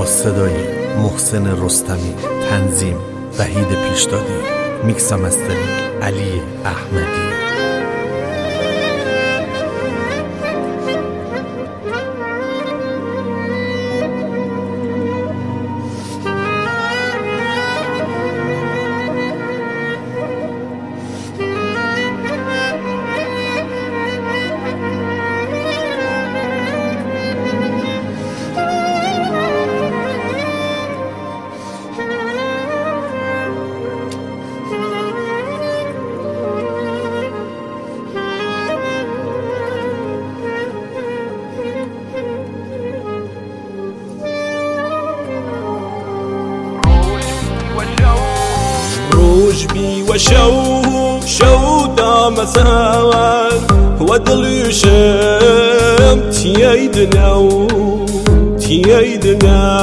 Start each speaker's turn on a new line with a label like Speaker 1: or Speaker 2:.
Speaker 1: با صدای محسن رستمی، تنظیم وحید پیشدادی، میکس و مسترینگ علی احمدی.
Speaker 2: روجبي وشو دام سوان ودل شم تيدنا